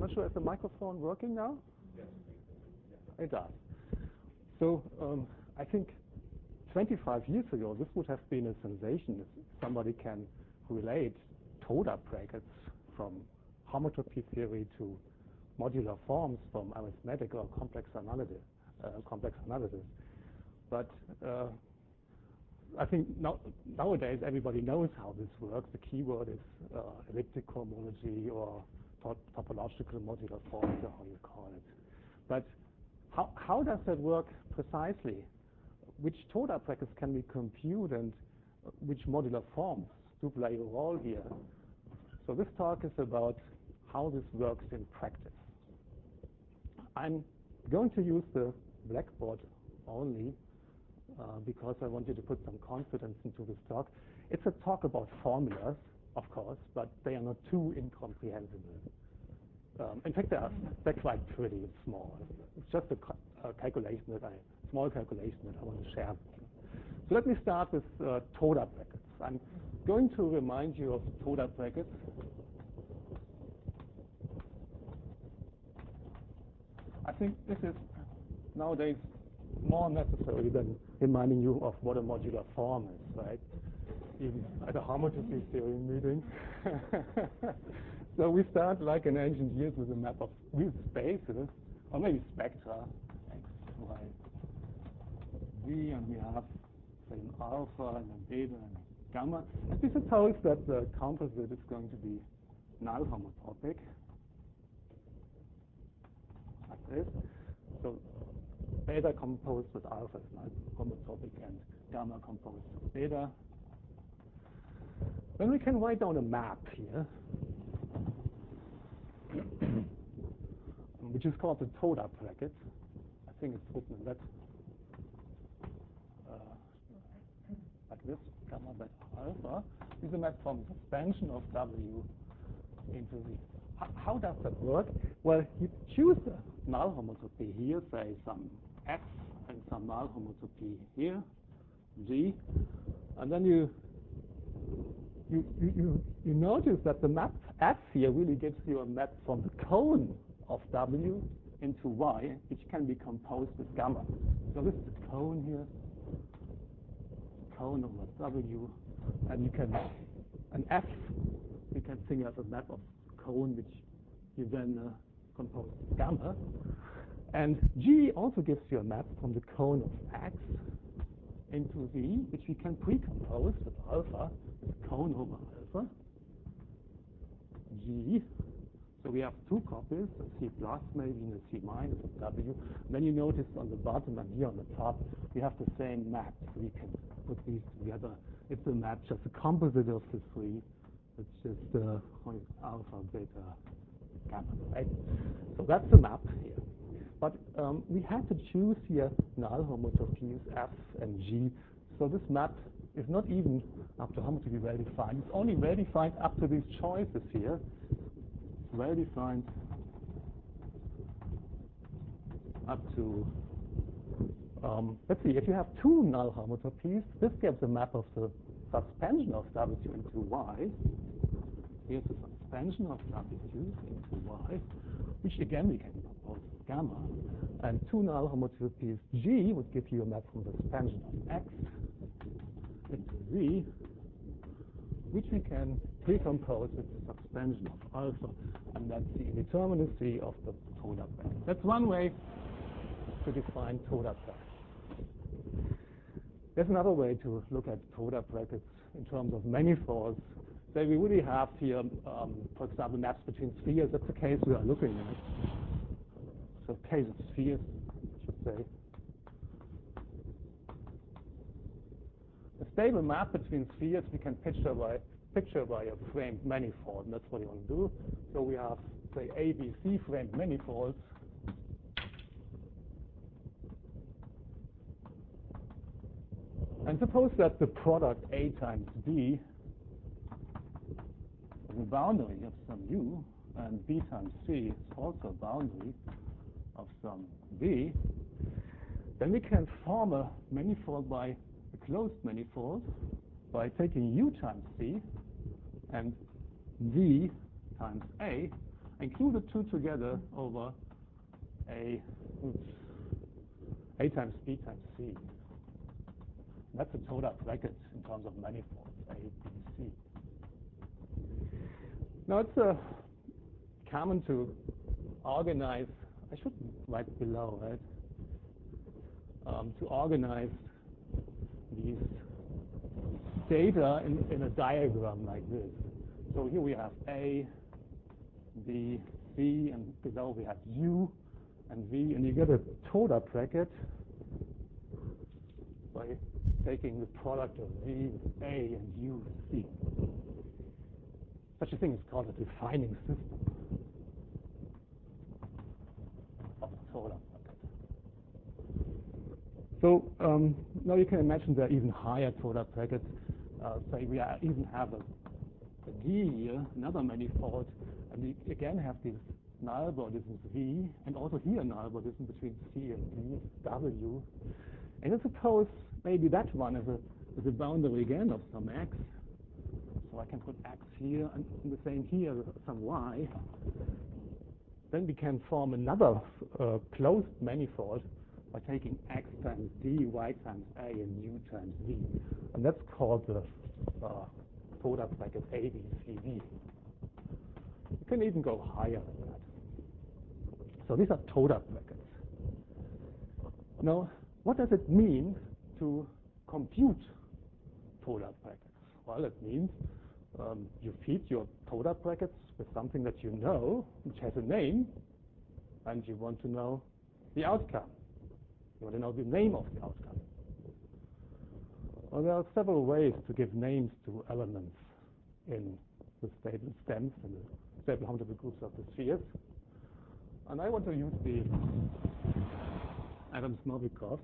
not sure, is the microphone working now? Yes. It does. So I think 25 years ago, this would have been a sensation if somebody can relate Toda brackets from homotopy theory to modular forms from arithmetic or complex analysis. But I think nowadays everybody knows how this works. The keyword is elliptic cohomology or topological modular forms, or how you call it. But how does that work precisely? Which Toda brackets can we compute, and which modular forms do play a role here? So this talk is about how this works in practice. I'm going to use the blackboard only because I want you to put some confidence into this talk. It's a talk about formulas, of course, but they are not too incomprehensible. In fact, they're quite pretty and small. It's just a calculation small calculation that I want to share with you. So let me start with Toda brackets. I'm going to remind you of Toda brackets. I think this is nowadays more necessary than reminding you of what a modular form is, right? Even at a homotopy theory meeting. So we start like in ancient years with a map of real spaces, or maybe spectra, X, Y, Z, and we have, say, an alpha and a beta and a gamma. And we suppose that the composite is going to be null homotopic, like this. So beta composed with alpha is null homotopic, and gamma composed with beta. Then we can write down a map here, which is called the Toda bracket. I think it's written in that like this, gamma beta alpha. This is a map from suspension of W into Z. How does that work? Well, you choose a null homotopy here, say some F, and some null homotopy here, G, and then you notice that the map F here really gives you a map from the cone of W into Y, which can be composed with gamma. So this is the cone here, cone over W, and an F, you can think as a map of cone, which you then compose with gamma. And G also gives you a map from the cone of X into Z, which we can pre-compose with alpha, with cone over alpha, G. So we have two copies, a C plus maybe and a C minus of W. And then you notice on the bottom and here on the top, we have the same map. So we can put these together. It's a map, just a composite of the three. It's just alpha, beta, gamma, right? So that's the map here. But we have to choose here null homotopies F and G. So this map is not even up to homotopy well defined. It's only well defined up to these choices here. It's well defined up to, let's see, if you have two null homotopies, this gives a map of the suspension of W into Y. Here's the suspension of W into Y, which again we can compose with gamma. And two null homotopies G would give you a map from the suspension of X into Z, which we can pre-compose with the suspension of alpha. And that's the indeterminacy of the Toda bracket. That's one way to define Toda brackets. There's another way to look at Toda brackets in terms of manifolds. Say we really have here, for example, maps between spheres. That's the case we are looking at. So case of spheres, I should say. A stable map between spheres we can picture by a framed manifold, and that's what you want to do. So we have, say, A, B, C framed manifolds. And suppose that the product A times B is a boundary of some U, and B times C is also a boundary of some B. Then we can form a manifold by a closed manifold by taking U times C and V times A, include the two together over A times B times C. That's a total bracket in terms of manifolds, A, B, C. Now it's common to organize, I should write below, right? To organize these data in a diagram like this. So here we have A, B, C, and below we have U and V, and you get a total bracket by taking the product of V with A and U with C. Such a thing is called a defining system of the total bracket. So now you can imagine there are even higher total brackets. Say we even have a D here, another manifold, and we again have this null Bordism V, and also here null Bordism between C and D, W. And let's suppose maybe that one is a boundary again of some x. So I can put x here, and the same here, some y. Then we can form another closed manifold by taking x times d, y times a, and u times v. And that's called the total bracket A, B, C, D. You can even go higher than that. So these are total brackets. Now, what does it mean to compute total brackets? Well, it means you feed your total brackets with something that you know, which has a name, and you want to know the outcome. You want to know the name of the outcome. Well, there are several ways to give names to elements in the stable stems and the stable homotopy groups of the spheres. And I want to use the Adams-Novikov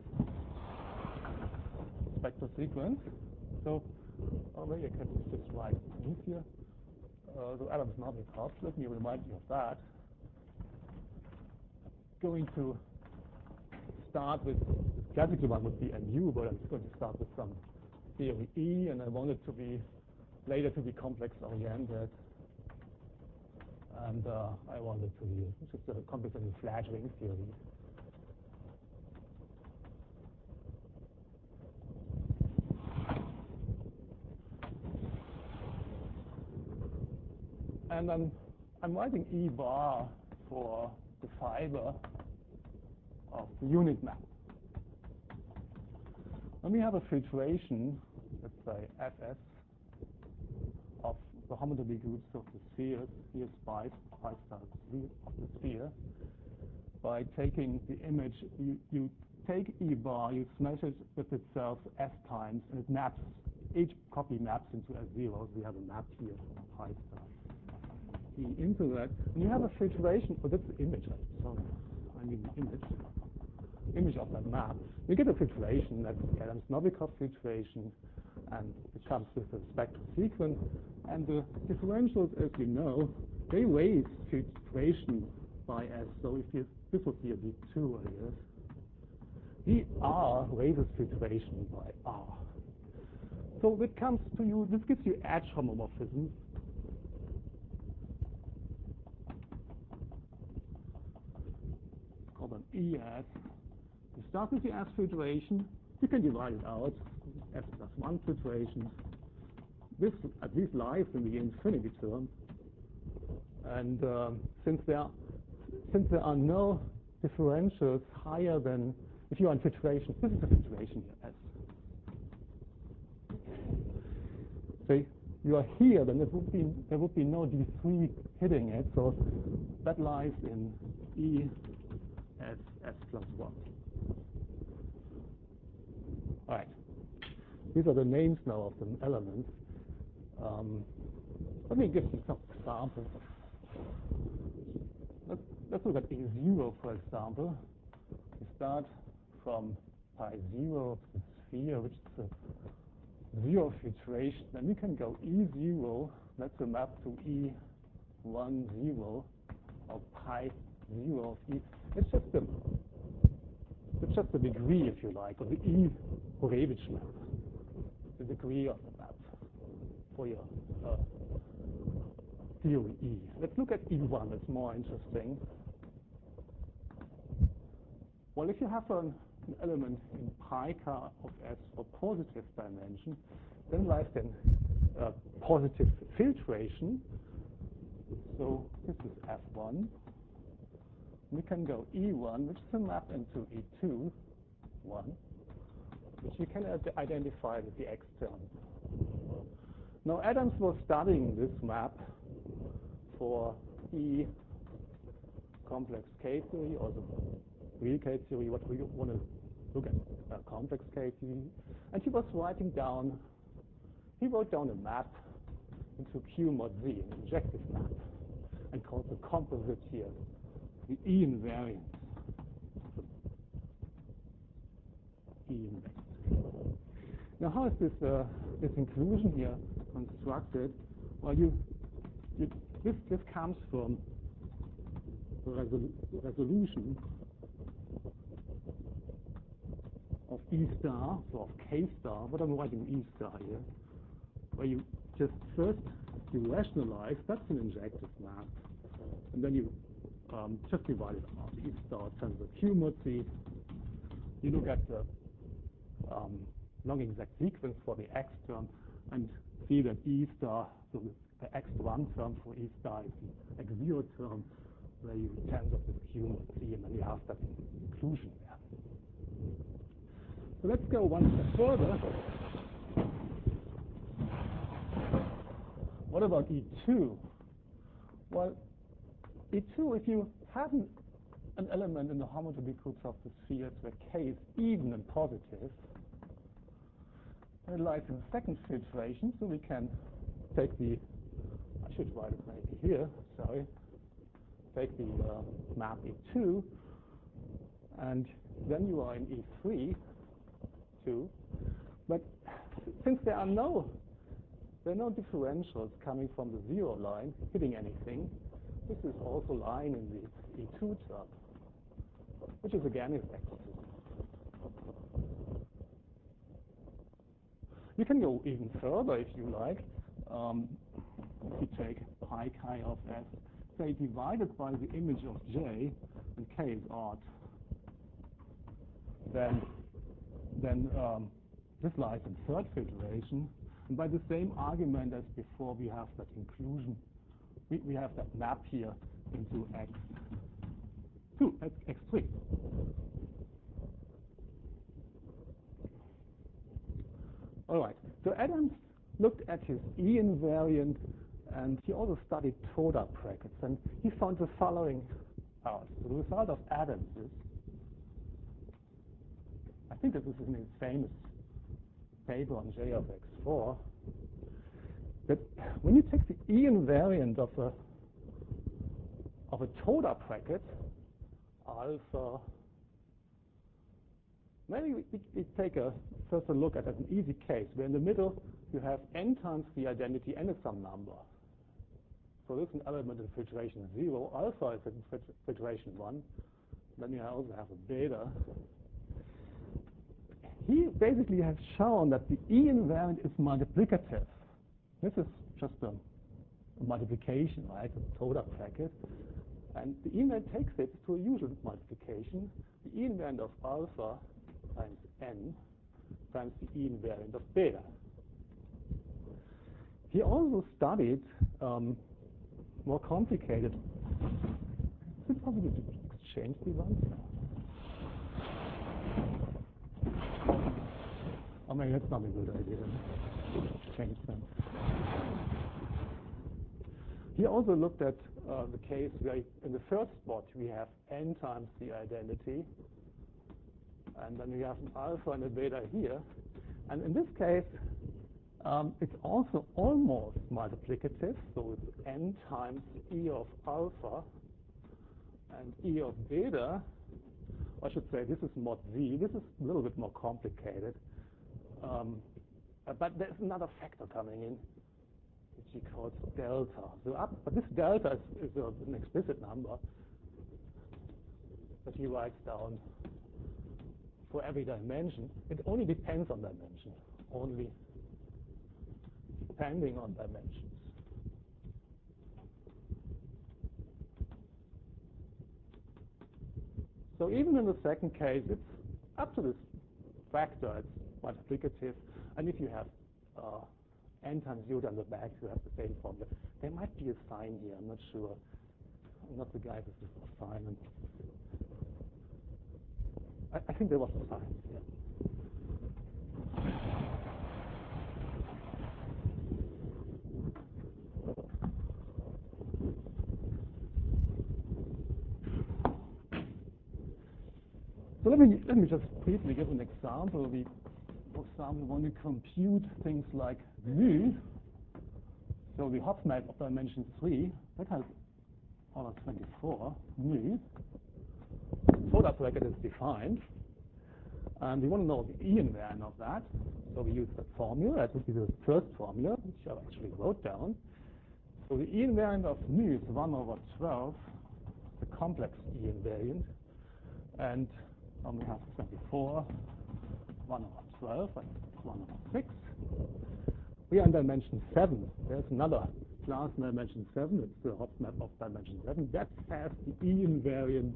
spectral sequence. So maybe I can just write underneath here. So Adams-Novikov, let me remind you of that. I'm going to start with, the classical one would be MU, but I'm going to start with some theory E, and I want it to be later to be complex oriented. And I want it to be just a complex and flat ring theory. And I'm writing E bar for the fiber of the unit map. When we have a filtration, let's say Fs, of the homotopy groups of the spheres, here's pi star of the sphere, by taking the image, you take E bar, you smash it with itself S times, and it maps, each copy maps into S0. We have a map here, pi star E into that. And you have a filtration, oh, that's the image, sorry, I mean the image of that map. You get a filtration, that's the Adams-Novikov filtration, and it comes with a spectral sequence. And the differentials, as you know, they raise filtration by S. So if this would be a V2, I guess. VR raises filtration by R. So it comes to you, this gives you edge homomorphisms. It's called an ES. You start with the S filtration, you can divide it out, S+1 filtration. This at least lies in the infinity term. And since there are no differentials higher than, if you are in filtration, this is a filtration here, S. So you are here, then there would be no D3 hitting it, so that lies in E S+1. All right. These are the names now of the elements. Let me give you some examples. Let's look at E0, for example. We start from pi 0 to the sphere, which is a 0 filtration. Then we can go E0, that's a map to E10, or pi 0 of E. It's just the degree, if you like, of the E Hurewicz map, the degree of the map for your theory E. Let's look at E1. It's more interesting. Well, if you have an element in pi k of S for positive dimension, then lies then positive filtration. So this is F1. We can go E1, which is a map into E2, 1, which you can identify with the external. Now, Adams was studying this map for E complex K theory, or the real K theory, what we want to look at complex K theory. And he was writing down, he wrote down a map into Q mod Z, an injective map, and called the composite here the E invariant. E invariant. Now, how is this inclusion here constructed? Well, this comes from the resolution of E star, so of K star, but I'm writing E star here, where you just first you rationalize, that's an injective map, and then you just divide it out. E star times the Q mod Z. You look at the long exact sequence for the X term and see that E star, so the X1 term for E star is the X0 term, where you tensor this Q mod Z, and then you have that inclusion there. So let's go one step further. What about E2? Well, E2, if you have an element in the homotopy groups of the spheres where K is even and positive, it lies in the second filtration, so we can take the, I should write it maybe here, sorry, take the map E2, and then you are in E3, 2. But since there are no differentials coming from the zero line hitting anything, this is also lying in the E2 term, which is again is X2. You can go even further if you like. If you take pi chi of S, say divided by the image of J, and K is odd, then this lies in third filtration. And by the same argument as before, we have that inclusion. We have that map here into X2, X3. All right. So Adams looked at his E invariant, and he also studied Toda brackets, and he found the following out. So the result of Adams is, I think that this is in his famous paper on J of X4, that when you take the E invariant of a Toda bracket, alpha, maybe we take first a look at an easy case where in the middle you have n times the identity and some number. So this is an element in filtration 0. Alpha is in filtration 1. Then you also have a beta. He basically has shown that the E invariant is multiplicative. This is just a multiplication, right? A Toda bracket. And the E invariant takes it to a usual multiplication. The E invariant of alpha times n times the E invariant of beta. He also studied more complicated. Is it possible to exchange the ones? Oh, maybe that's not a good idea. Change them. He also looked at the case where in the first spot we have n times the identity, and then we have an alpha and a beta here. And in this case, it's also almost multiplicative, so it's n times E of alpha and E of beta. I should say this is mod Z. This is a little bit more complicated. But there's another factor coming in, which he calls delta. But this delta is an explicit number that he writes down for every dimension. It only depends on dimension, only depending on dimensions. So even in the second case, it's up to this factor. It's multiplicative. And if you have n times u on the back, you have the same formula. There might be a sign here. I'm not sure. I'm not the guy with the sign. I think there was a sign. Yeah. So let me just briefly give an example. We, for example, want to compute things like mu. So the Hopf map of dimension 3, that has order 24, mu. Toda bracket is defined. And we want to know the E-invariant of that. So we use that formula. That would be the first formula, which I actually wrote down. So the E-invariant of mu is 1 over 12, the complex E-invariant. And we have 24, 1 over 12, and 1 over 6. We are in dimension 7. There's another class in dimension 7. It's the Hopf map of dimension 7. That has the E-invariant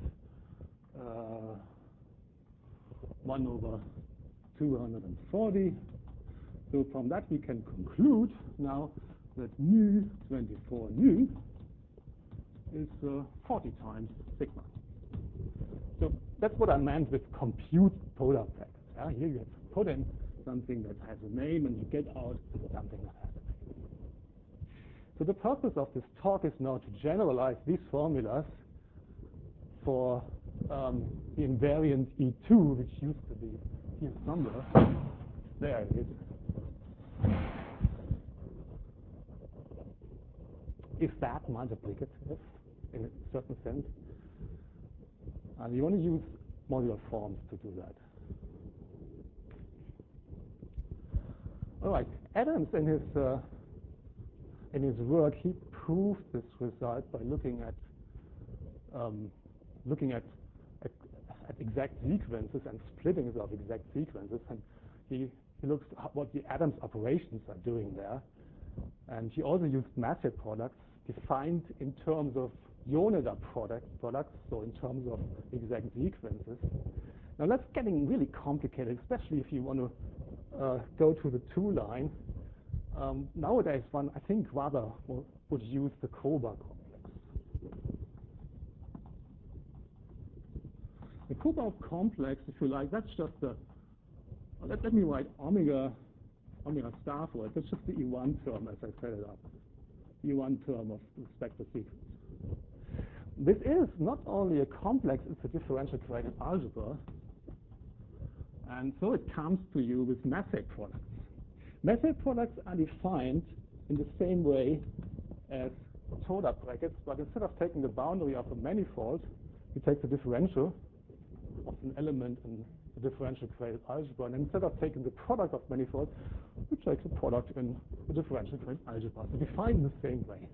1 over 240. So from that we can conclude now that mu 24 nu is 40 times sigma. So that's what I meant with compute Toda brackets. Yeah? Here you have to put in something that has a name and you get out something that has a name. So the purpose of this talk is now to generalize these formulas for the invariant E2, which used to be here somewhere. There it is. Is that multiplicative in a certain sense? And you want to use modular forms to do that. All right, Adams in his work, he proved this result by looking at exact sequences and splittings of exact sequences, and he looks at what the Adams operations are doing there. And he also used massive products defined in terms of Yoneda products, so in terms of exact sequences. Now that's getting really complicated, especially if you want to go to the 2 line. Nowadays, one, I think, rather would use the Koba complex. The Koba complex, if you like, that's just the, let me write omega star for it. That's just the E1 term as I set it up. E1 term of the spectral sequence. This is not only a complex, it's a differential gradient algebra. And so it comes to you with Massey products. Massey products are defined in the same way as Toda brackets, but instead of taking the boundary of a manifold, you take the differential of an element in the differential gradient algebra. And instead of taking the product of manifolds, you take the product in the differential gradient algebra. So defined in the same way.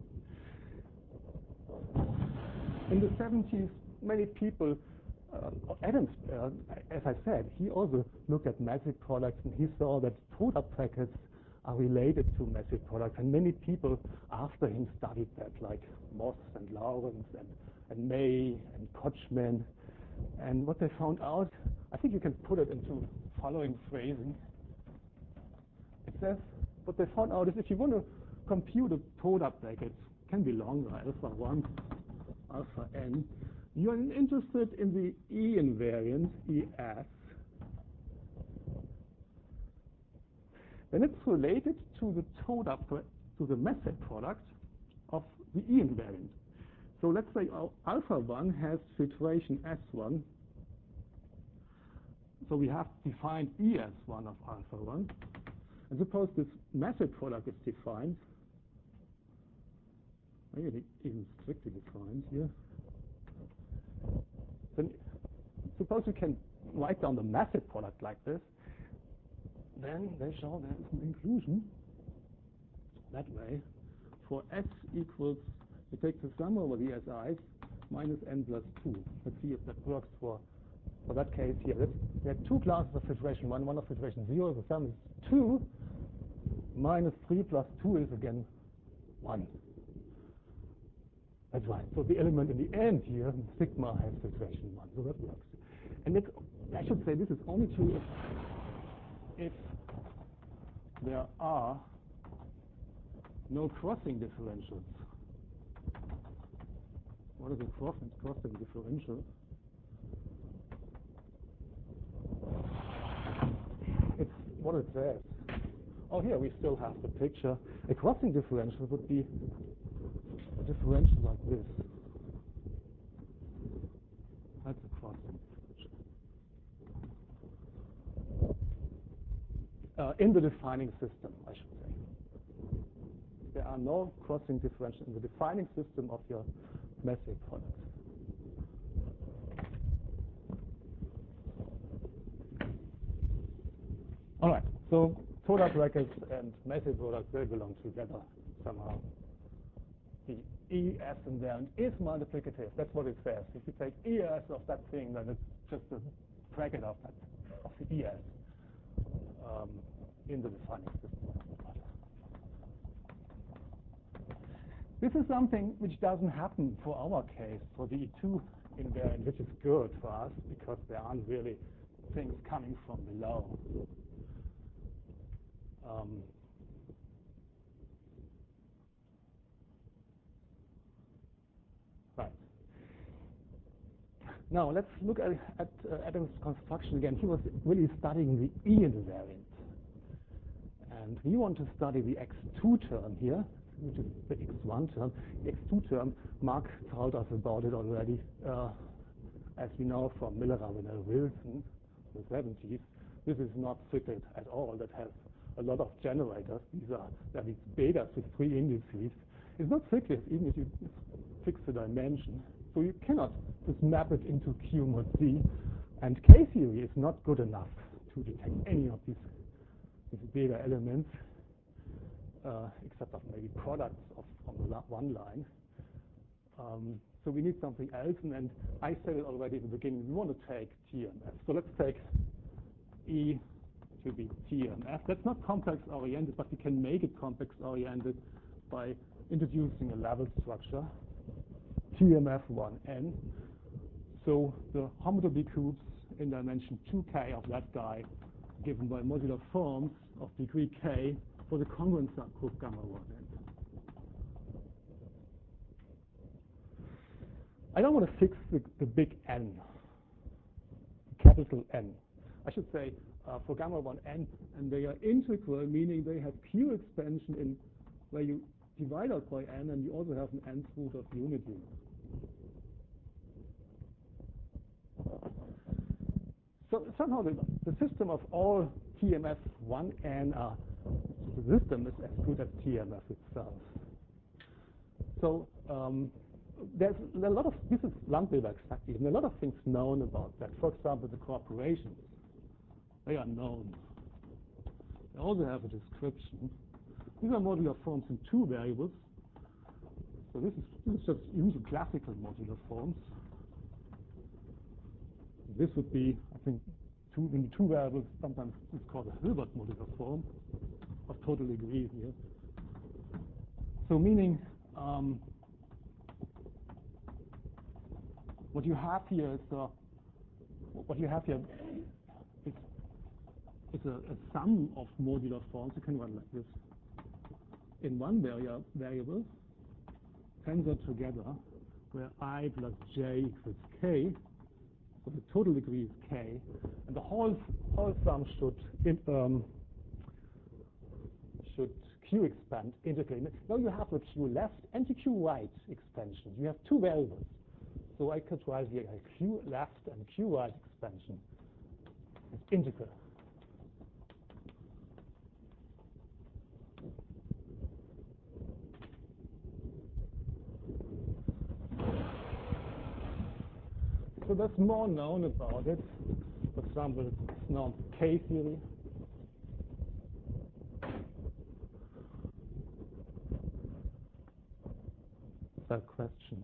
In the 70s, many people, Adams, as I said, he also looked at Massey products, and he saw that Toda brackets are related to Massey products. And many people after him studied that, like Moss and Lawrence and May and Kochman. And what they found out, I think you can put it into following phrasing. It says, what they found out is if you want to compute a Toda bracket, can be longer, alpha 1, alpha n, you are interested in the E invariant, ES. Then it's related to the Toda, to the Massey product of the E invariant. So let's say alpha 1 has filtration S1. So we have defined ES1 of alpha 1. And suppose this Massey product is defined, maybe even strictly defined here. Then suppose we can write down the Massey product like this. Then they show there is an inclusion that way for S equals, we take the sum over the SIs minus n plus 2. Let's see if that works for that case here. We have 2 classes of filtration 1, one of filtration 0. The sum is 2 minus 3 plus 2 is again 1. That's right. So the element in the end here, sigma, has filtration 1. So that works. And it, I should say this is only true if there are no crossing differentials. What is a crossing differential? It's what it says. Oh, here we still have the picture. A crossing differential would be a differential like this. That's a crossing differential. In the defining system, I should say. There are no crossing differentials in the defining system of your Messier product. All right, so product brackets and Messier products, they belong together somehow. The ES in there is multiplicative. That's what it says. If you take ES of that thing, then it's just a bracket of that, of the ES in the defining system. This is something which doesn't happen for our case, for the E2 invariant, which is good for us because there aren't really things coming from below. Right. Now let's look at Adams' construction again. He was really studying the E invariant. And we want to study the X2 term here, which is the X1 term. The X2 term, Mark told us about it already, as we know from Miller, Ravenel, Wilson, the 70s. This is not cyclic at all. That has a lot of generators. These are these betas with 3 indices. It's not cyclic even if you fix the dimension. So you cannot just map it into Q mod Z. And K-theory is not good enough to detect any of these beta elements, except of maybe products from the one line. So we need something else. And I said it already at the beginning. We want to take TMF. So let's take E to be TMF. That's not complex-oriented, but we can make it complex-oriented by introducing a level structure, TMF1n. So the homotopy groups in dimension 2k of that guy given by modular forms of degree k for the congruent subgroup gamma 1n. I don't want to fix the big N, capital N. I should say for gamma 1n, and they are integral, meaning they have Q expansion in where you divide out by n, and you also have an nth root of unity. So somehow the system of all TMF1n the system is as good as TMF itself. So there's a lot of, this is Landweber exactly, and a lot of things known about that. For example, the corporations, they are known. They also have a description. These are modular forms in 2 variables. So this is just using classical modular forms. This would be, I think, in 2 variables, sometimes it's called a Hilbert modular form of total degree here. So meaning, what you have here is it's a sum of modular forms. You can run like this. In one variable, tensor together, where I plus j equals k. So the total degree is k, and the whole sum should Q expand integrally. Now you have the Q left and the Q right expansion. You have 2 variables. So I could write here a Q left and Q right expansion. It's integral. So there's more known about it. For example, it's known K-theory. Is that a question?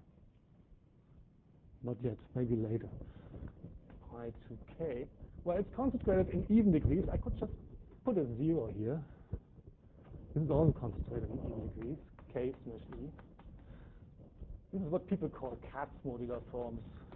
Not yet, maybe later. Pi to K. Well, it's concentrated in even degrees. I could just put a 0 here. This is also concentrated in even degrees, K slash E. This is what people call Katz modular forms,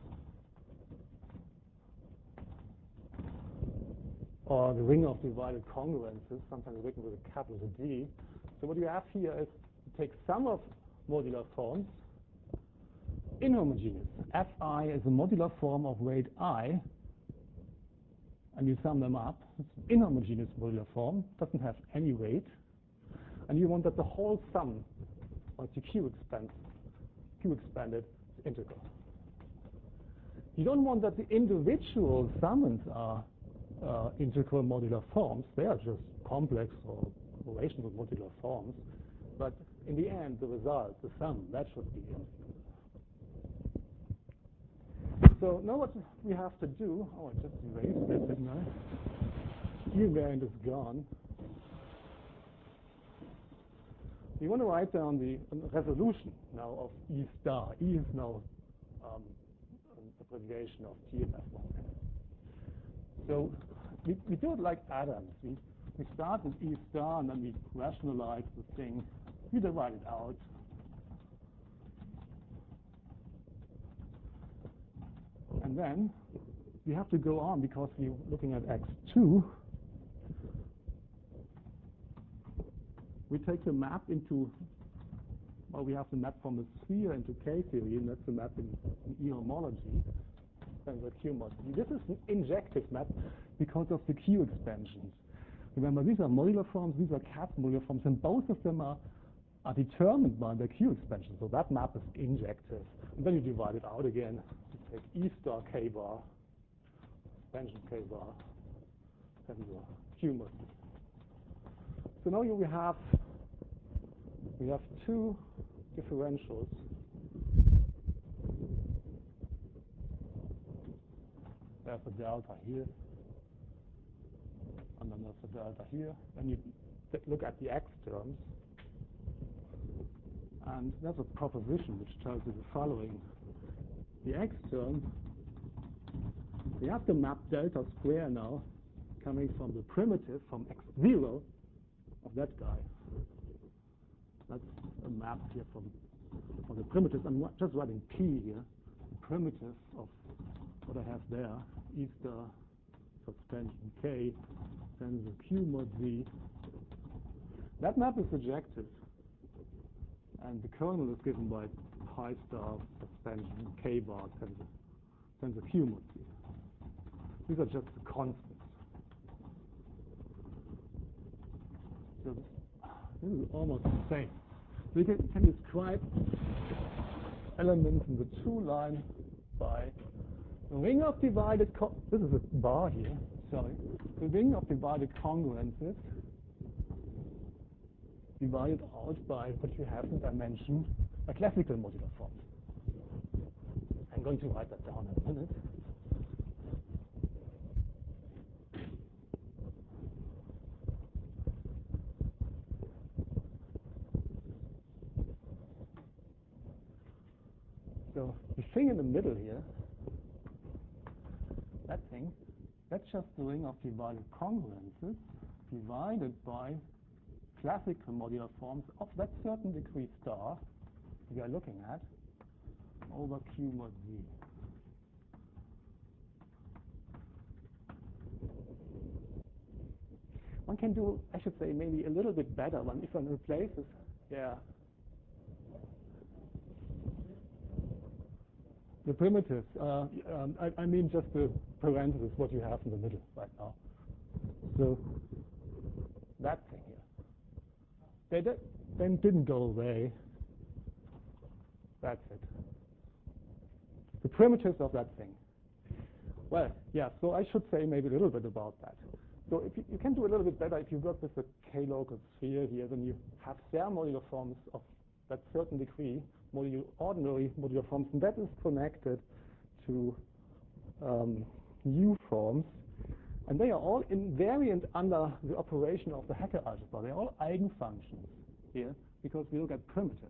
or the ring of divided congruences, sometimes written with a capital D. So what you have here is you take sum of modular forms, inhomogeneous. Fi is a modular form of weight I, and you sum them up. It's an inhomogeneous modular form, doesn't have any weight, and you want that the whole sum, once you Q expanded, is integral. You don't want that the individual summands are integral modular forms. They are just complex or relational modular forms. But in the end, the result, the sum, that should be integral. So now what we have to do, I just erased that, didn't I? Invariant is gone. We want to write down the resolution now of E star. E is now an abbreviation of TFF1. So we do it like Adams. We start with E star, and then we rationalize the thing. We divide it out. And then we have to go on because we're looking at X2. We take the map into, well, we have the map from the sphere into K-theory, and that's the map in E-homology. And the Q mod. This is an injective map because of the Q expansions. Remember, these are modular forms, these are Katz modular forms, and both of them are determined by the Q expansion. So that map is injective. And then you divide it out again. You take E star K bar, expansion K bar, and your Q mod. So now we have two differentials. There's a delta here, and then there's a delta here. Then you look at the X terms, and there's a proposition which tells you the following. The X term, we have to map delta square now, coming from the primitive, from X0 of that guy. That's a map here from the primitive. I'm not just writing P here. The primitive of what I have there, E star substantial K, then the Q mod Z. That map is surjective, and the kernel is given by pi star suspension K bar times the Q mod Z. These are just the constants. So this is almost the same. So you can describe elements in the true line by the ring of divided, this is a bar here, sorry. The ring of divided congruences divided out by what you have in dimension by classical modular forms. I'm going to write that down in a minute. So the thing in the middle here, that thing, that's just the ring of divided congruences divided by classical modular forms of that certain degree star we are looking at over Q mod Z. One can do, I should say, maybe a little bit better if one replaces, yeah. The primitives, I mean just the parentheses, what you have in the middle right now. So that thing here. They then didn't go away. That's it. The primitives of that thing. Well, yeah, so I should say maybe a little bit about that. So if you can do a little bit better if you work with the K-local sphere here, then you have Serre modular forms of that certain degree, ordinary modular forms, and that is connected to U forms, and they are all invariant under the operation of the Hecke algebra. They're all eigenfunctions here because we look at primitives.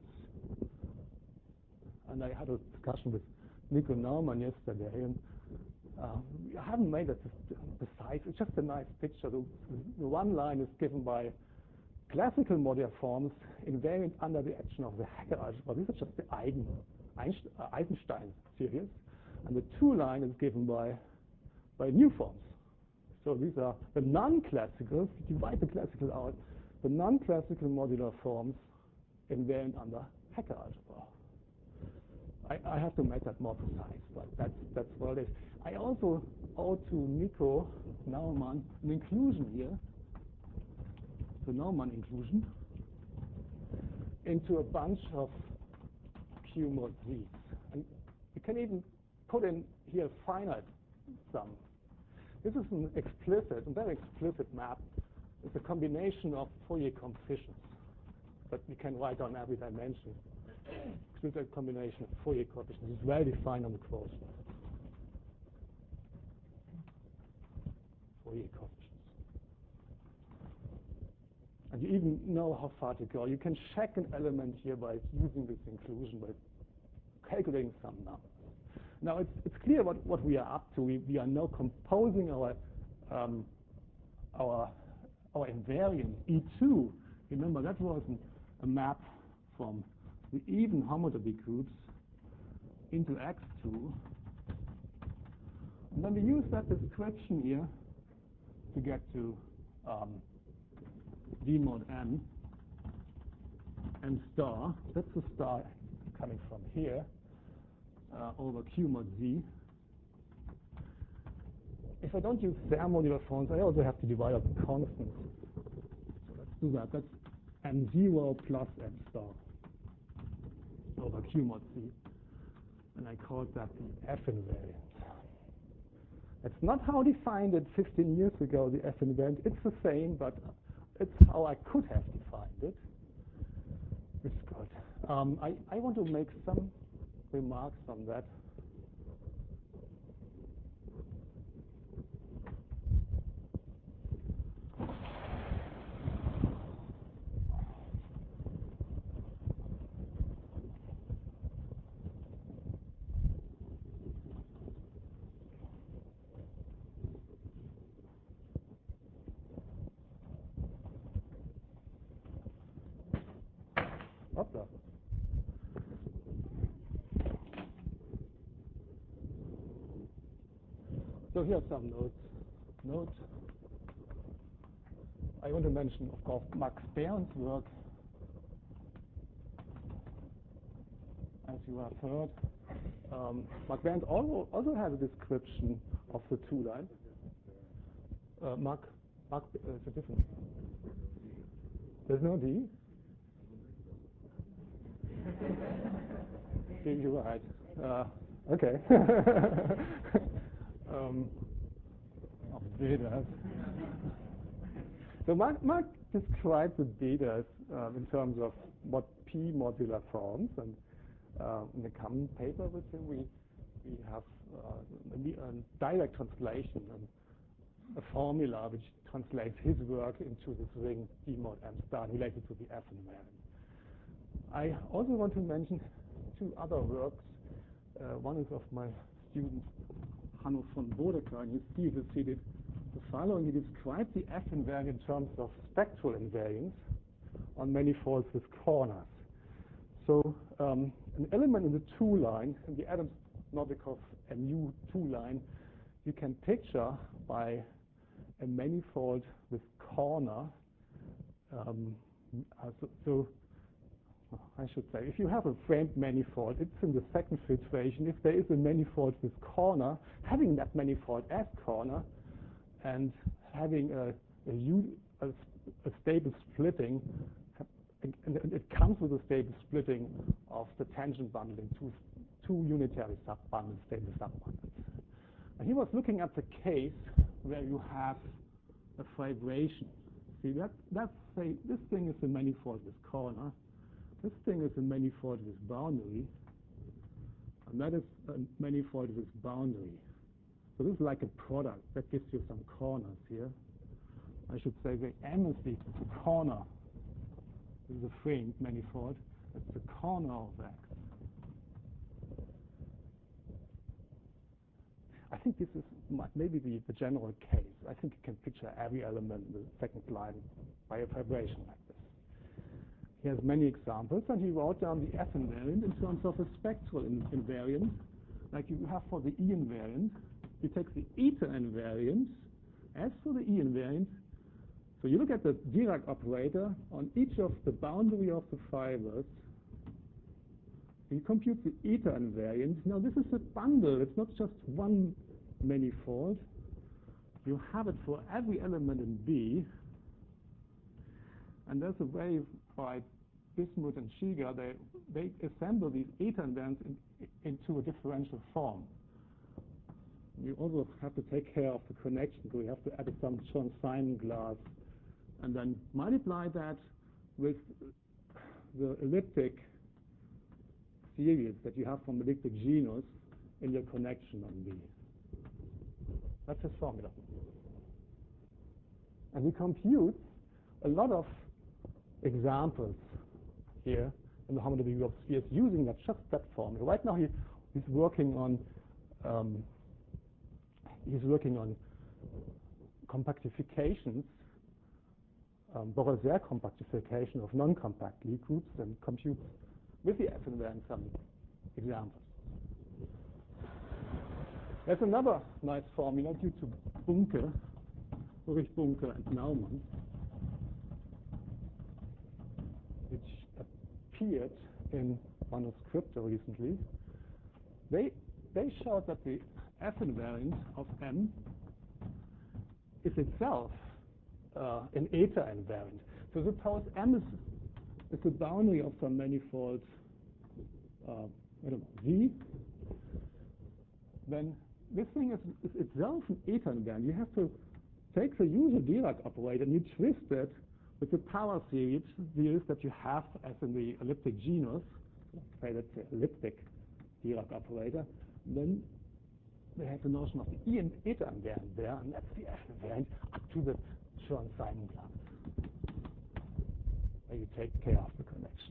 And I had a discussion with Nico Naumann yesterday, and I haven't made it precise. It's just a nice picture. The one line is given by classical modular forms invariant under the action of the Hecke algebra. These are just the Eisenstein series, and the 2 line is given by new forms. So these are the non-classical, divide the classical out, the non-classical modular forms invariant under Hecke algebra. I have to make that more precise, but that's what it is. I also owe to Nico Naumann an inclusion here, the Naumann inclusion, into a bunch of Q mod Z's. And you can even put in here finite sum. This is an explicit, a very explicit map. It's a combination of Fourier coefficients that we can write on every dimension. It's a combination of Fourier coefficients. It's well defined on the quotient. Fourier coefficients. And you even know how far to go. You can check an element here by using this inclusion, by calculating some numbers. Now it's clear what we are up to. We are now composing our invariant E2. Remember that was a map from the even homotopy groups into X2. And then we use that description here to get to D mod n star. That's the star coming from here over Q mod Z. If I don't use their modular forms, I also have to divide up the constants. So let's do that. That's m0 plus m star over Q mod Z. And I called that the F invariant. That's not how I defined it 15 years ago, the F invariant. It's the same, but it's how I could have defined it. It's good. I want to make some remarks on that. Opla. So here are some notes. I want to mention, of course, Max Bern's work. As you have heard, Max Bern also has a description of the 2 line. Mark is a different. There's no D. You're right. Okay. Of betas. So Mark describes the betas in terms of what P modular forms, and in the common paper with him, we have a direct translation and a formula which translates his work into this ring D mod M star related to the F invariant. I also want to mention 2 other works. One is of my student Hanno von Bodecker, and his thesis. He did the following. He described the F invariant in terms of spectral invariance on manifolds with corners. So an element in the 2 line, in the Adams-Novikov MU 2 line, you can picture by a manifold with corner. So I should say, if you have a framed manifold, it's in the second filtration. If there is a manifold with corner, having that manifold as corner and having a stable splitting, and it comes with a stable splitting of the tangent bundle in two unitary subbundles, stable subbundles. And he was looking at the case where you have a vibration. See, let's say this thing is a manifold with corner. This thing is a manifold with boundary, and that is a manifold with boundary. So this is like a product that gives you some corners here. I should say the M is the corner. This is a framed manifold. It's the corner of X. I think this is maybe the general case. I think you can picture every element in the second line by a vibration like this. he has many examples, and he wrote down the F invariant in terms of a spectral invariant, like you have for the E invariant. You take the eta invariant as for the E invariant. So you look at the Dirac operator on each of the boundary of the fibers. You compute the eta invariant. Now this is a bundle. It's not just one manifold. You have it for every element in B. And there's a way by Bismuth and Shiga, they assemble these eta invariants into a differential form. You also have to take care of the connection, so you have to add some Chern-Simon glass and then multiply that with the elliptic series that you have from elliptic genus in your connection on B. That's his formula. And he computes a lot of examples here in the homotopy of spheres using just that formula. Right now he's working on compactifications, Borel-Serre compactification of non-compact Lie groups, and computes with the F invariant some examples. There's another nice formula due to Bunke, Ulrich Bunke and Naumann, which appeared in Manuscripta recently. They showed that the F invariant of M is itself an eta invariant. So suppose M is the boundary of some manifold, I don't know, Z, then this thing is itself an eta invariant. You have to take the usual Dirac operator and you twist it with the power series that you have as in the elliptic genus. Say that's the elliptic Dirac operator. Then they have the notion of the E and eta invariant there, and that's the F invariant up to the Chern-Simon glass, where you take care of the connection.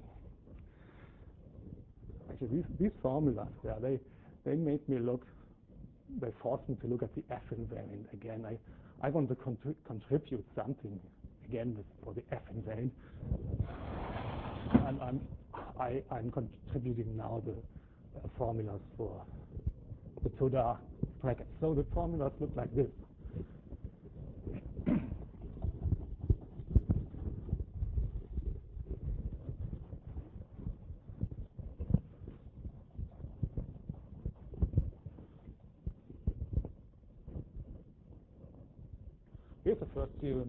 Actually, these formulas there, they made me look, they forced me to look at the F invariant again. I want to contribute something again for the F invariant, and I'm contributing now the formulas for the Toda brackets. So the formulas look like this. Here's the first theorem.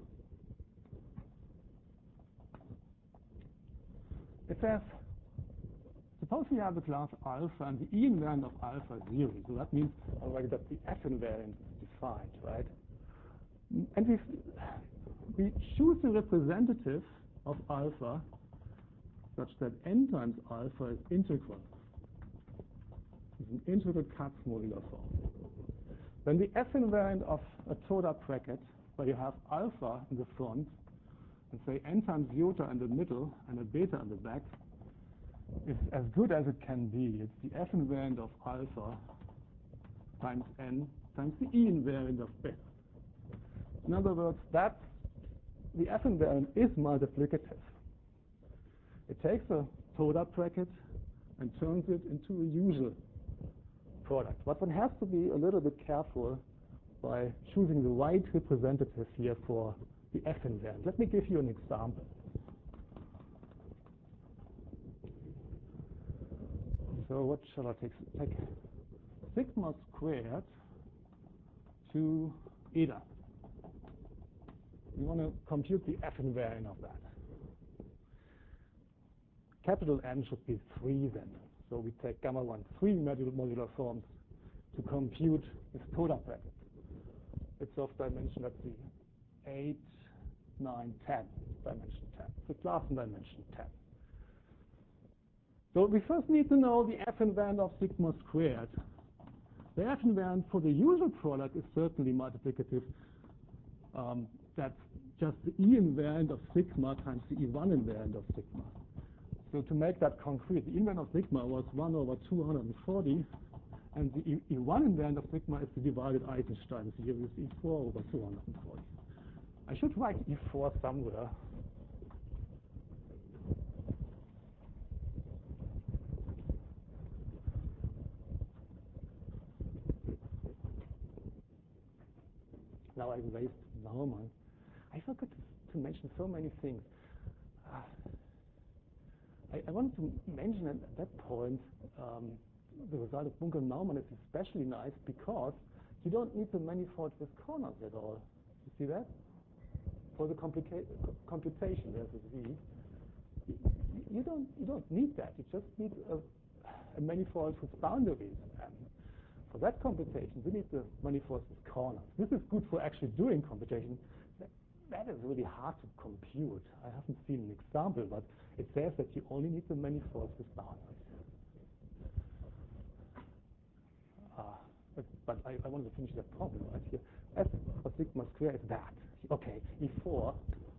It says, suppose we have the class alpha and the E invariant of alpha is 0. So that means already that the F invariant is defined, right? And we choose a representative of alpha such that n times alpha is integral. It's an integral Katz modular form. Then the F invariant of a Toda bracket, where you have alpha in the front, and say n times iota in the middle and a beta in the back, is as good as it can be. It's the F invariant of alpha times n times the E invariant of beta. In other words, that the F invariant is multiplicative. It takes a Toda bracket and turns it into a usual product. But one has to be a little bit careful by choosing the right representative here for the F invariant. Let me give you an example. So what shall I take? Take sigma squared to eta. We want to compute the F invariant of that. Capital N should be 3 then. So we take gamma 1, 3 modular forms to compute this Toda bracket. It's of dimension, let's see, 8, 9, 10, dimension 10. It's a class in dimension 10. So we first need to know the F invariant of sigma squared. The F invariant for the usual product is certainly multiplicative. That's just the E invariant of sigma times the E1 invariant of sigma. So to make that concrete, the invariant of sigma was 1 over 240, and the E1 invariant of sigma is the divided Eisenstein series, E4 over 240. I should write E4 somewhere. now I erased Naumann. I forgot to mention so many things. I wanted to mention at that point the result of Bunker-Naumann is especially nice because you don't need the manifold with corners at all. You see that? For the computation, there's a V. You don't need that. You just need a manifold with boundaries. And for that computation, we need the manifolds with corners. This is good for actually doing computation. That is really hard to compute. I haven't seen an example, but it says that you only need the manifolds with boundaries. But I wanted to finish that problem right here. F for sigma square is that. Okay, E4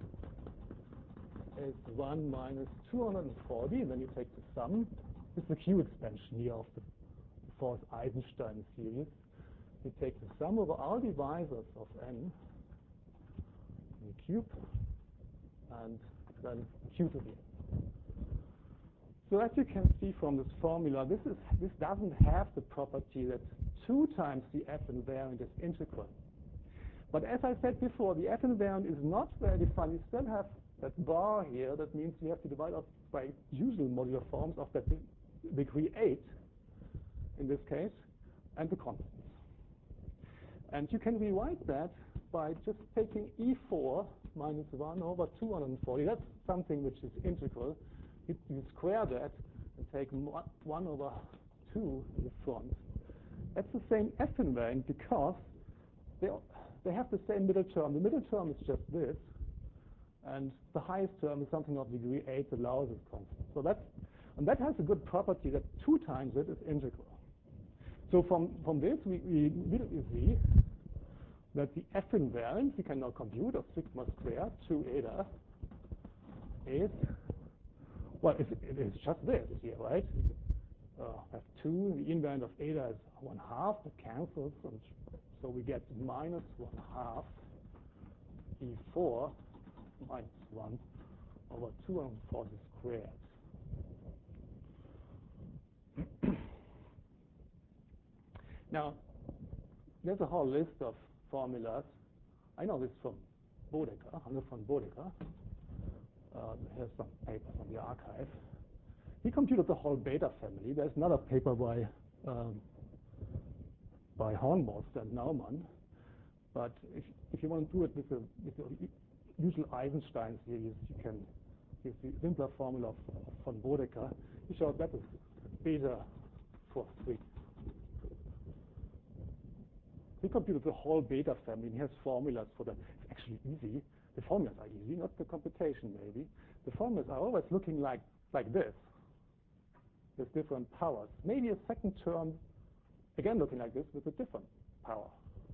is 1 minus 240, and then you take the sum. This is the Q expansion here of the fourth Eisenstein series. You take the sum over all divisors of n in the cube, and then Q to the n. So as you can see from this formula, this doesn't have the property that 2 times the F invariant is integral. But as I said before, the F invariant is not very defined. You still have that bar here. That means you have to divide up by usual modular forms of that degree 8, in this case, and the constants. And you can rewrite that by just taking E4 minus 1 over 240. That's something which is integral. You square that and take 1 over 2 in the front. That's the same F invariant because they have the same middle term. The middle term is just this, and the highest term is something of degree 8, the Laurent constant. And that has a good property that 2 times it is integral. So from this, we immediately see that the F invariant, we can now compute, of sigma squared 2 eta is, well, it is just this here, right? Have 2, the invariant of eta is 1/2, it cancels, and so we get minus 1/2 E4 minus 1 over 240 squared. Now, there's a whole list of formulas. I know this from Bodecker, Hanno von Bodecker. Here's some papers on the archive. He computed the whole beta family. There's another paper by Hornmoster and Naumann. But if you want to do it with the usual Eisenstein series, you can use the simpler formula of von Bodecker. He showed that is beta for 3. He computed the whole beta family, and he has formulas for that. It's actually easy. The formulas are easy, not the computation maybe. The formulas are always looking like this, with different powers. Maybe a second term, again looking like this, with a different power.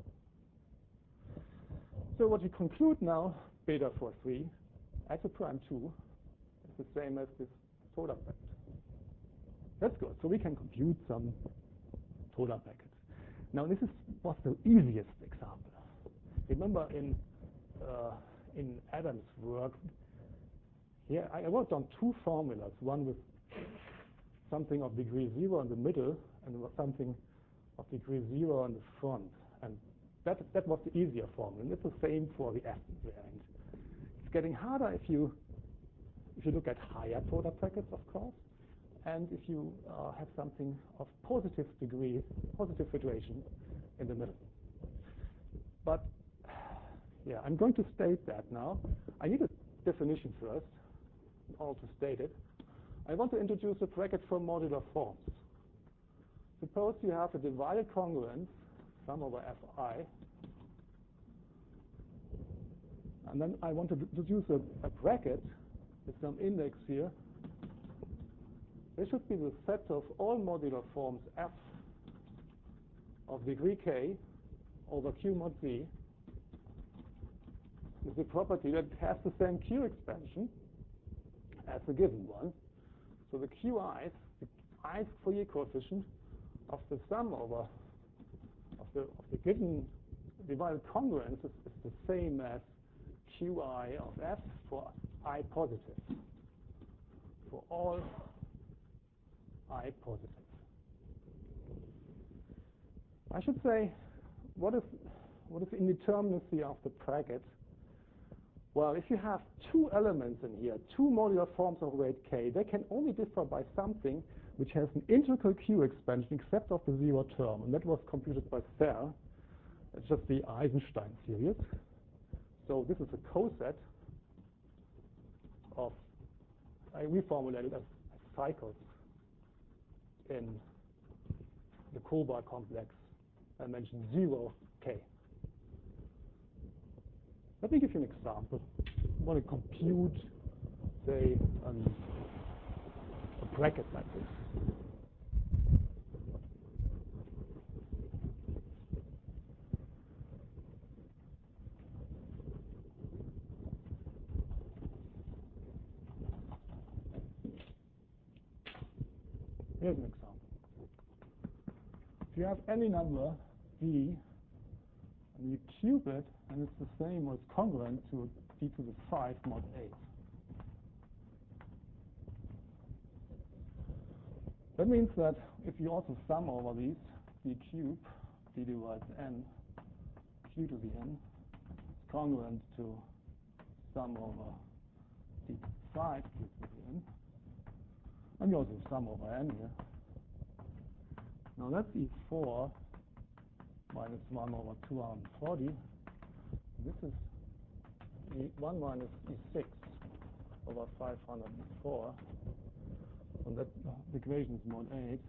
So what we conclude now, beta for 3, iso prime 2, is the same as this Toda bracket. That's good. So we can compute some Toda brackets. Now this was the easiest example. Remember in Adams' work, here I wrote down 2 formulas, one with something of degree 0 in the middle and something of degree 0 in the front. And that was the easier formula. And it's the same for the F invariant. It's getting harder if you look at higher Toda brackets, of course, and if you have something of positive degree, positive situation in the middle. But yeah, I'm going to state that now. I need a definition first, in order to state it. I want to introduce a bracket for modular forms. Suppose you have a divided congruence, sum over Fi, and then I want to introduce a bracket with some index here. There should be the set of all modular forms F of degree k over Q mod Z with the property that it has the same Q expansion as the given one. So the Qi's, the ith Fourier coefficient of the sum over of the given divided congruence is the same as Qi of F for I positive, for all I positive. I should say, what is what is the indeterminacy of the bracket? Well, if you have two elements in here, two modular forms of weight k, they can only differ by something which has an integral Q expansion except of the zero term, and that was computed by Serre. It's just the Eisenstein series. So this is a coset of, I reformulated as cycles in the Kohlberg complex dimension 0 k. Let me give you an example. I want to compute, say, a bracket like this. Here's an example. If you have any number d, and you cube it, and it's the same or it's congruent to d to the 5 mod 8. That means that if you also sum over these, d cube, d divides n, q to the n, is congruent to sum over d to the 5, q to the n, and you also sum over n here. Now that's E4 minus 1 over 240. This is E1 minus E6 over 504. And that the equation is mod 8.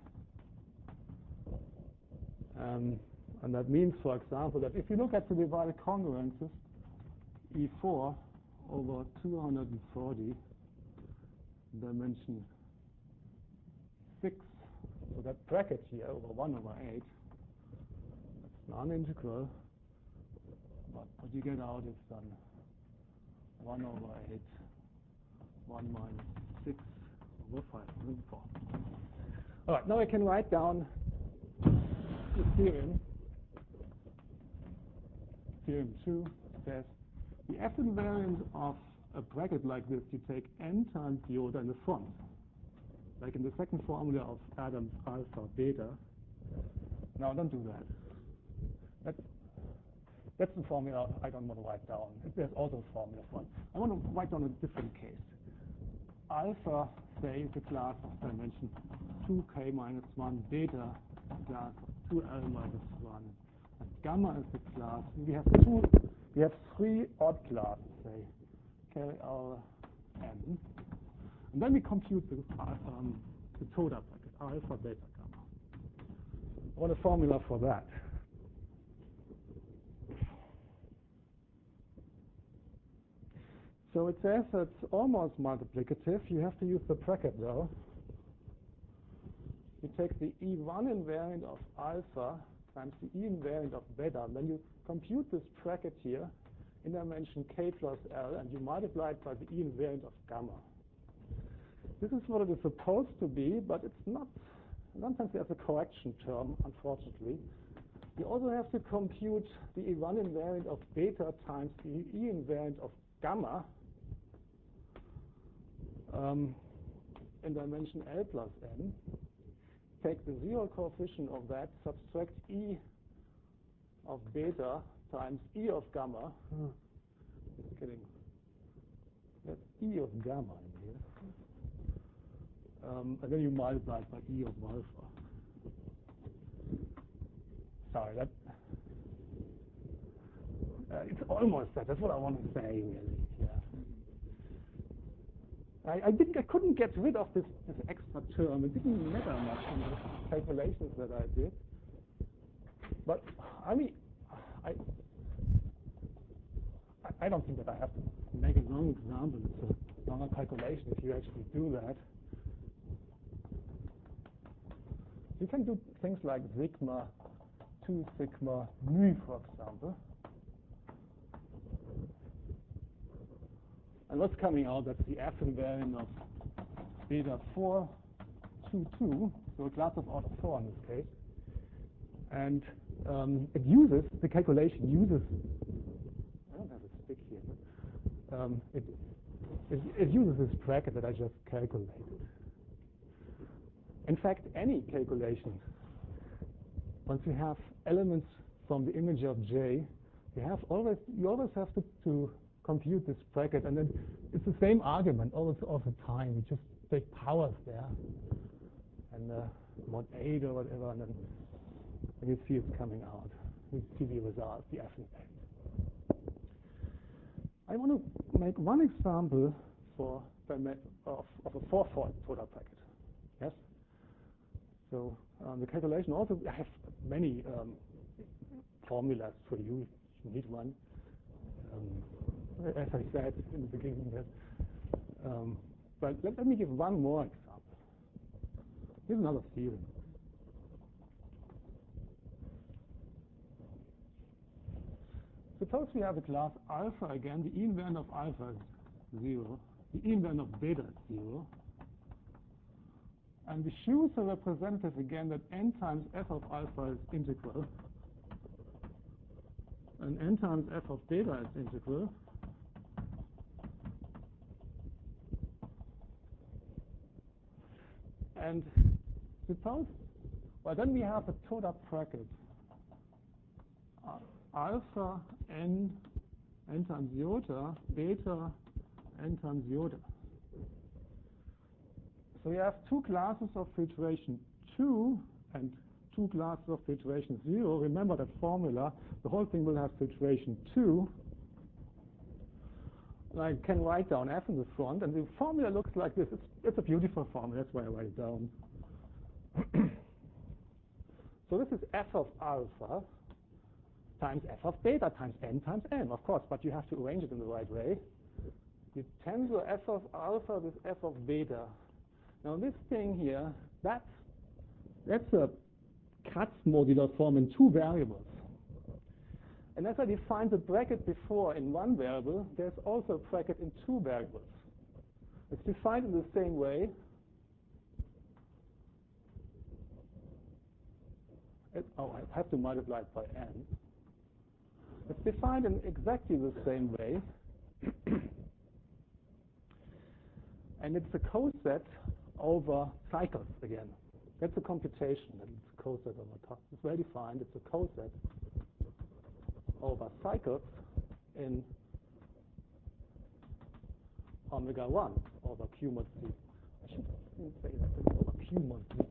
And that means, for example, that if you look at the divided congruences, E4 over 240 dimension 6, so that bracket here over 1 over 8, that's non-integral, but what you get out is 1 over 8, 1 minus 6 over 504. All right, now I can write down the theorem. Theorem 2 says the F invariant of a bracket like this, you take n times the order in the front. Like in the second formula of Adams alpha beta. Now don't do that. That's the formula I don't want to write down. There's also a formula for it. I want to write down a different case. Alpha, say, is a class of dimension 2k minus 1, beta class of 2l minus 1. And gamma is the class. We have three odd classes, say, k, l, n. And then we compute the total bracket, alpha, beta, gamma. I want a formula for that. So it says it's almost multiplicative. You have to use the bracket, though. You take the E1 invariant of alpha times the E invariant of beta, and then you compute this bracket here in dimension k plus l, and you multiply it by the E invariant of gamma. This is what it is supposed to be, but it's not. Sometimes there's a correction term, unfortunately. You also have to compute the E1 invariant of beta times the E invariant of gamma in dimension L plus n. Take the zero coefficient of that, subtract E of beta times E of gamma. Just kidding. That's E of gamma in here. And then you multiply it by E of alpha. Sorry, that it's almost that. That's what I want to say, really. Yeah. I couldn't get rid of this extra term. It didn't matter much in the calculations that I did. But I mean, I don't think that I have to make a long example. It's a longer calculation if you actually do that. You can do things like sigma, 2 sigma mu, for example. And what's coming out, that's the F invariant of beta 4, 2, 2, so a class of order 4 in this case. And it uses, the calculation uses, I don't have a stick here, it uses this bracket that I just calculated. In fact, any calculation, once you have elements from the image of J you always have to compute this bracket, and then it's the same argument all the time. You just take powers there, and mod 8 or whatever, and then you see it's coming out. You see the result, the F impact. I want to make one example of a four-fold total bracket. Yes. So the calculation also, I have many formulas for you. You need one. As I said in the beginning, yes. But let me give one more example. Here's another theorem. Suppose we have a class alpha again. The invariant of alpha is 0. The invariant of beta is 0. And we choose a representative again that n times f of alpha is integral, and n times f of beta is integral. And suppose, well, then we have a total bracket alpha n times iota, beta n times iota. So we have two classes of filtration 2 and two classes of filtration 0. Remember that formula. The whole thing will have filtration 2. And I can write down f in the front, and the formula looks like this. It's a beautiful formula. That's why I write it down. So this is f of alpha times f of beta times n times m, of course, but you have to arrange it in the right way. You tensor f of alpha with f of beta. Now this thing here, that's a Katz modular form in two variables. And as I defined the bracket before in one variable, there's also a bracket in two variables. It's defined in the same way. I have to multiply it by n. It's defined in exactly the same way. And it's a coset over cycles again. That's a computation. It's a coset over top. It's well defined. It's a coset over cycles in omega 1 over q mod z. I should say that it's over q mod z.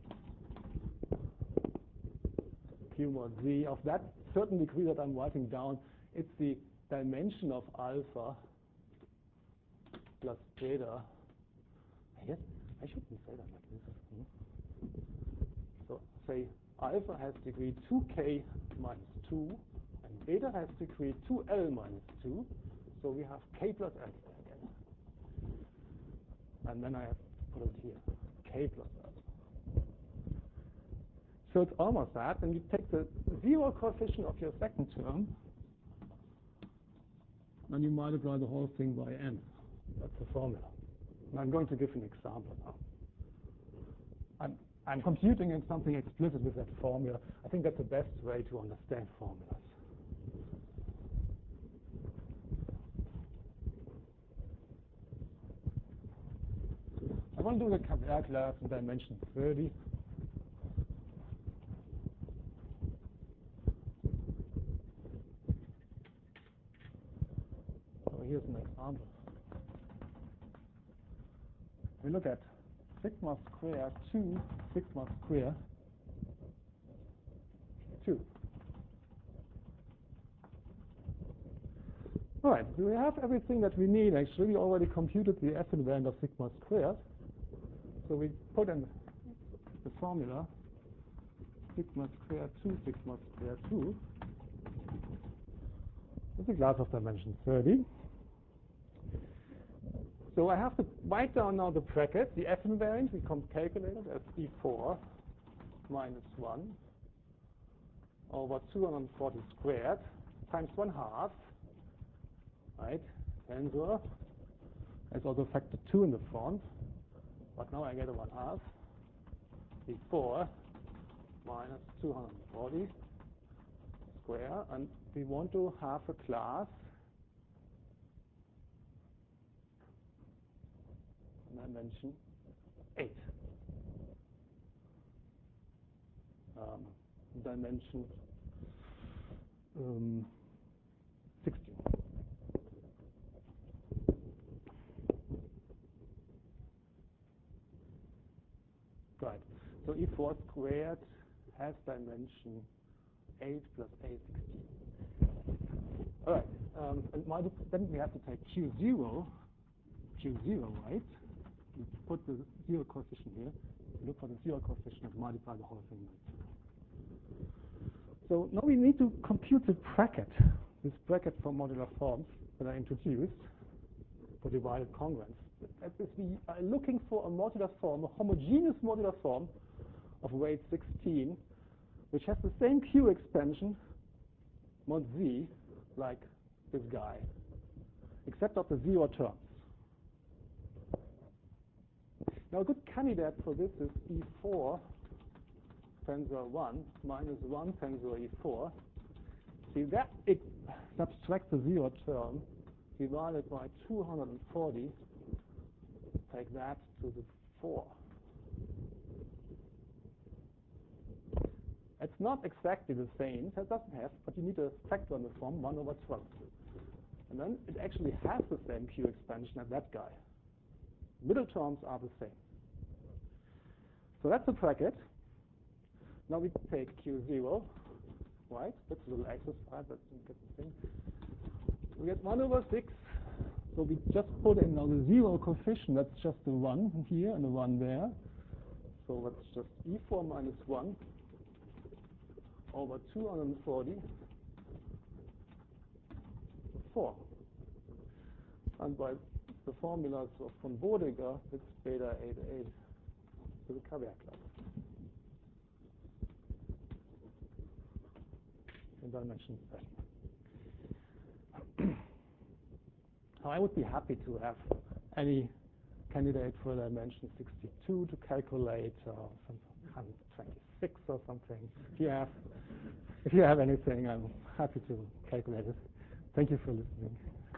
Q mod z of that certain degree that I'm writing down. It's the dimension of alpha plus beta. Yes, I shouldn't say that like this. So say alpha has degree 2k minus 2, and beta has degree 2l minus 2. So we have k plus l again. And then I have to put it here, k plus l. So it's almost that, and you take the zero coefficient of your second term, and you multiply the whole thing by n. That's the formula. And I'm going to give an example now. I'm computing in something explicit with that formula. I think that's the best way to understand formulas. I want to do the Cabral class in dimension 30. So here's an example. We look at sigma square 2 sigma square 2. All right, so we have everything that we need. Actually, we already computed the F invariant of sigma squared. So we put in the formula sigma square 2 sigma square 2. It's a class of dimension 30. So I have to write down now the bracket, the F invariant. We calculated as E4 minus 1 over 240 squared times 1/2. Right? Tensor. There's also factor 2 in the front. But now I get a 1/2. E4 minus 240 square. And we want to have a class dimension 8. Dimension So E4 squared has dimension 8 plus 8, 16. All right, and then we have to take Q0, right? You put the zero coefficient here. You look for the zero coefficient and multiply the whole thing by 2. So now we need to compute the bracket, this bracket for modular forms that I introduced for divided congruence. That is, we are looking for a modular form, a homogeneous modular form of weight 16, which has the same Q expansion, mod z, like this guy, except of the zero terms. Now a good candidate for this is E4 tensor 1 minus 1 tensor E4. See that it subtracts the zero term divided by 240. Take that to the 4. It's not exactly the same, it doesn't have, but you need a factor in the form 1 over 12. And then it actually has the same Q expansion as that guy. Middle terms are the same. So that's the bracket. Now we take Q0, right? That's a little exercise, but you get the thing. We get 1 over 6. So we just put in now the zero coefficient. That's just the 1 here and the 1 there. So that's just E4 minus 1 over 240, 4. And by the formulas of von Bodiger, it's beta 88 to the caveat class in dimension 7. Now I would be happy to have any candidate for dimension 62 to calculate, some 126 or something. If you have anything, I'm happy to calculate it. Thank you for listening.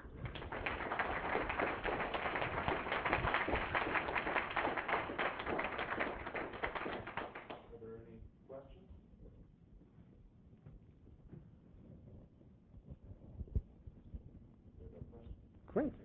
Are there any questions? Great.